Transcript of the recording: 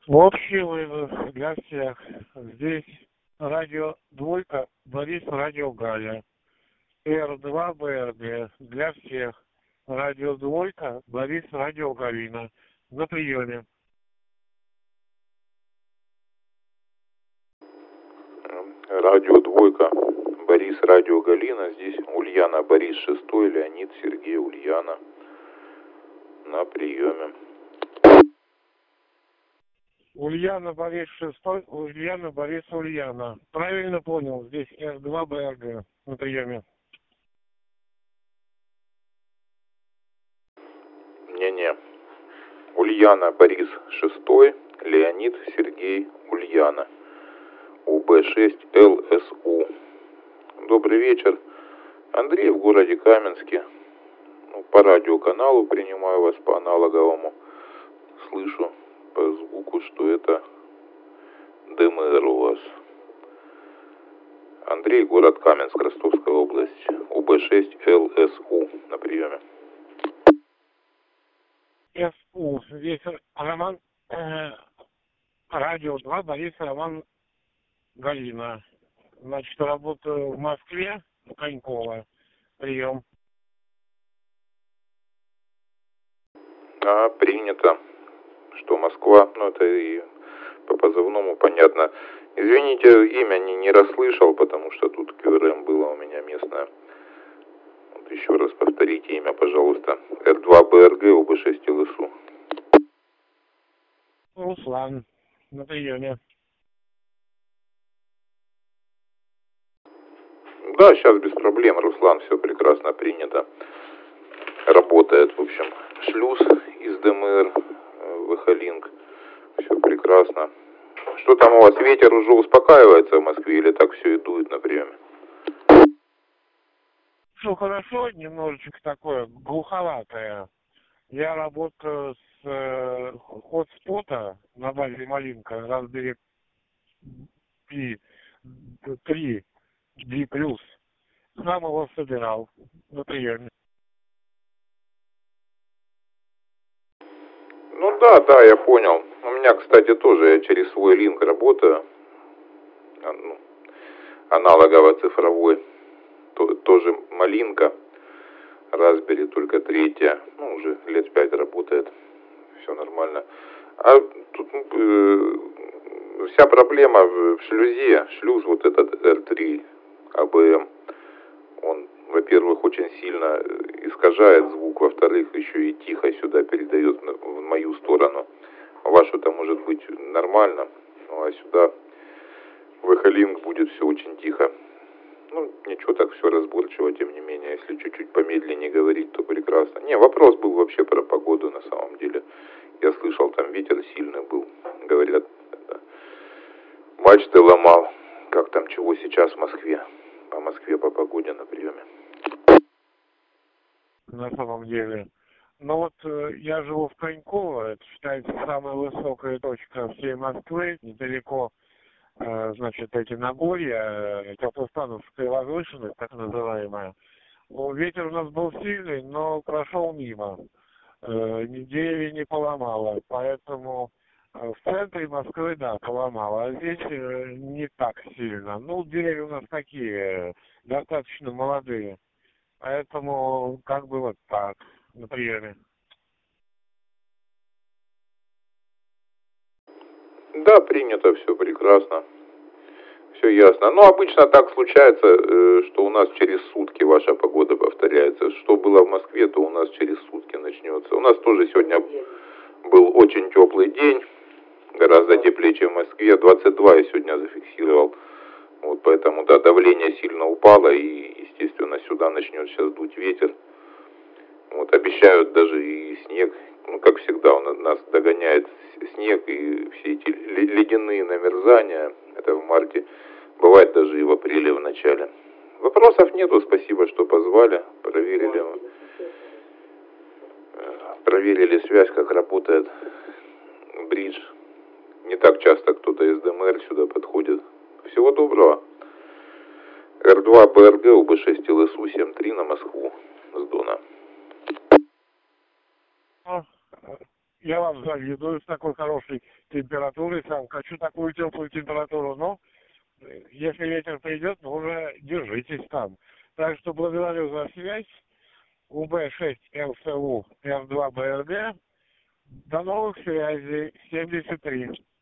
Общий вызов для всех. Здесь радио Двойка, Борис, радио Галя. Р2 БРГ для всех. Радио Двойка, Борис, радио Галина. На приеме. Радио Двойка, Борис, радио Галина. Здесь Ульяна, Борис, 6, Леонид, Сергей, Ульяна. На приеме. Ульяна, Борис, 6, Ульяна, Борис, Ульяна. Правильно понял, здесь Р2 БРГ на приеме. Не-не. Ульяна, Борис, 6, Леонид, Сергей, Ульяна. УБ6 ЛСУ. Добрый вечер. Андрей в городе Каменске. По радиоканалу принимаю вас по аналоговому. Слышу по звуку, что это ДМР у вас. Андрей, город Каменск, Ростовская область. УБ6 ЛСУ на приеме. СУ. Здесь Роман, радио 2, Борис, Роман, Галина. Значит, работаю в Москве, в Коньково. Прием. Принято. Что Москва, это и по позывному понятно. Извините, имя не расслышал, потому что тут КРМ было у меня местное. Еще раз повторите имя, пожалуйста. Р2 БРГ, УБ6 ЛСУ. Руслан. На приеме. Да, сейчас без проблем, Руслан, все прекрасно принято. Работает, в общем, шлюз из ДМР, ВХ-линк. Все прекрасно. Что там у вас, ветер уже успокаивается в Москве или так все и дует на приеме? Все хорошо, немножечко такое глуховатое. Я работаю с хотспота на базе Малинка, Raspberry Pi 3 D+. Сам его собирал на приеме. Да, я понял. У меня, кстати, тоже, я через свой линк работаю. Аналогово-цифровой. Тоже Малинка. Raspberry только 3. Уже лет 5 работает. Все нормально. А тут вся проблема в шлюзе. Шлюз вот этот R3 АБМ. Он, во-первых, очень сильно искажает звук, во-вторых, еще и тихо сюда передает в мою сторону. Вашу-то может быть нормально, а сюда в эхолинк будет все очень тихо. Ничего, так все разборчиво, тем не менее. Если чуть-чуть помедленнее говорить, то прекрасно. Вопрос был вообще про погоду на самом деле. Я слышал, там ветер сильный был. Говорят, мачты ломал. Как там, чего сейчас в Москве? По Москве, по погоде на приеме. На самом деле. Я живу в Коньково, это считается самая высокая точка всей Москвы, недалеко, эти Нагорья, Теплостановская возвышенность, так называемая. Ветер у нас был сильный, но прошел мимо. Деревья не поломало, поэтому в центре Москвы, да, поломало, а здесь не так сильно. Деревья у нас такие, достаточно молодые, поэтому вот так, на приеме. Да, принято, все прекрасно. Все ясно. Обычно так случается, что у нас через сутки ваша погода повторяется. Что было в Москве, то у нас через сутки начнется. У нас тоже сегодня был очень теплый день. Гораздо теплее, чем в Москве. 22 я сегодня зафиксировал. Поэтому, да, давление сильно упало. И, естественно, сюда начнет сейчас дуть ветер. Обещают даже и снег. Как всегда, нас догоняет снег и все эти ледяные намерзания. Это в марте. Бывает даже и в апреле в начале. Вопросов нету, спасибо, что позвали. Проверили связь, как работает бридж. Не так часто кто-то из ДМР сюда подходит. Всего доброго. Р2 БРГ, УБ6 ЛСУ 7-3 на Москву с Дона. я вам завидую с такой хорошей температурой, сам хочу такую теплую температуру, но если ветер придет, ну уже держитесь там. Так что благодарю за связь. УБ-6 ЛСУ М2 БРД. До новых связей. 73.